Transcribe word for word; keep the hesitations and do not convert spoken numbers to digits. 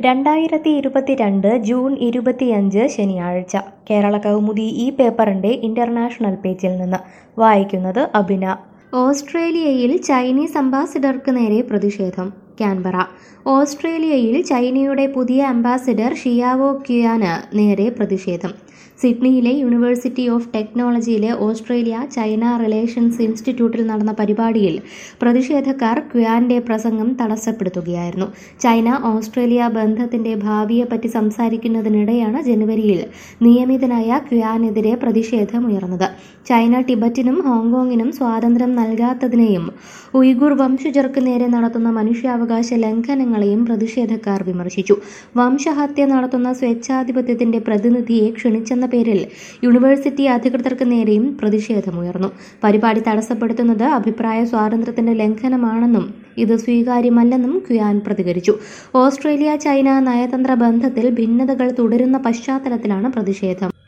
രണ്ടായിരത്തി ഇരുപത്തിരണ്ട് ജൂൺ ഇരുപത്തിയഞ്ച് ശനിയാഴ്ച കേരള കൗമുദി ഈ പേപ്പറിന്റെ ഇന്റർനാഷണൽ പേജിൽ നിന്ന് വായിക്കുന്നത് അഭിന. ഓസ്ട്രേലിയയിൽ ചൈനീസ് അംബാസിഡർക്ക് നേരെ പ്രതിഷേധം. കാൻബറ. ഓസ്ട്രേലിയയിൽ ചൈനയുടെ പുതിയ അംബാസിഡർ ഷിയാവോ ക്യുയാന് നേരെ പ്രതിഷേധം. സിഡ്നിയിലെ യൂണിവേഴ്സിറ്റി ഓഫ് ടെക്നോളജിയിലെ ഓസ്ട്രേലിയ ചൈന റിലേഷൻസ് ഇൻസ്റ്റിറ്റ്യൂട്ടിൽ നടന്ന പരിപാടിയിൽ പ്രതിഷേധക്കാർ ക്യുയാന്റെ പ്രസംഗം തടസ്സപ്പെടുത്തുകയായിരുന്നു. ചൈന ഓസ്ട്രേലിയ ബന്ധത്തിന്റെ ഭാവിയെപ്പറ്റി സംസാരിക്കുന്നതിനിടെയാണ് ജനുവരിയിൽ നിയമിതനായ ക്യുയാനെതിരെ പ്രതിഷേധമുയർന്നത്. ചൈന ടിബറ്റിനും ഹോങ്കോങ്ങിനും സ്വാതന്ത്ര്യം നൽകാത്തതിനെയും ഉയ്ഗുർ വംശജർക്ക് നേരെ നടത്തുന്ന മനുഷ്യാവകാശ ലംഘനങ്ങളെയും പ്രതിഷേധക്കാർ വിമർശിച്ചു. വംശഹത്യ നടത്തുന്ന സ്വേച്ഛാധിപത്യത്തിന്റെ പ്രതിനിധിയെ ക്ഷണിച്ചെന്ന പേരിൽ യൂണിവേഴ്സിറ്റി അധികൃതർക്ക് നേരെയും പ്രതിഷേധമുയർന്നു. പരിപാടി തടസ്സപ്പെടുത്തുന്നത് അഭിപ്രായ സ്വാതന്ത്ര്യത്തിന്റെ ലംഘനമാണെന്നും ഇത് സ്വീകാര്യമല്ലെന്നും ക്യുയാൻ പ്രതികരിച്ചു. ഓസ്ട്രേലിയ ചൈന നയതന്ത്ര ബന്ധത്തിൽ ഭിന്നതകൾ തുടരുന്ന പശ്ചാത്തലത്തിലാണ് പ്രതിഷേധം.